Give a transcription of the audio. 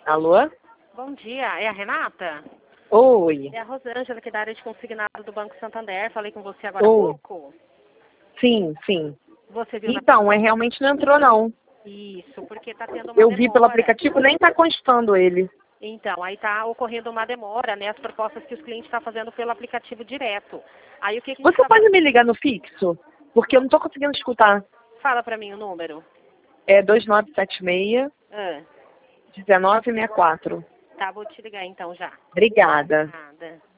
Alô? Bom dia, é a Renata? Oi. É a Rosângela, que é da área de consignado do Banco Santander. Falei com você agora há Oi. pouco. Sim, sim. Você viu Então, realmente não entrou, não. Isso, porque está tendo uma Eu demora. vi pelo aplicativo, nem tá constando ele. Então, aí está ocorrendo uma demora, né? As propostas que os clientes estão fazendo pelo aplicativo direto. Aí o que a gente Você pode me ligar no fixo? Porque eu não tô conseguindo escutar. Fala para mim o número. É 2976 Ah, 1964. tá, vou te ligar então já. Obrigada. Nada.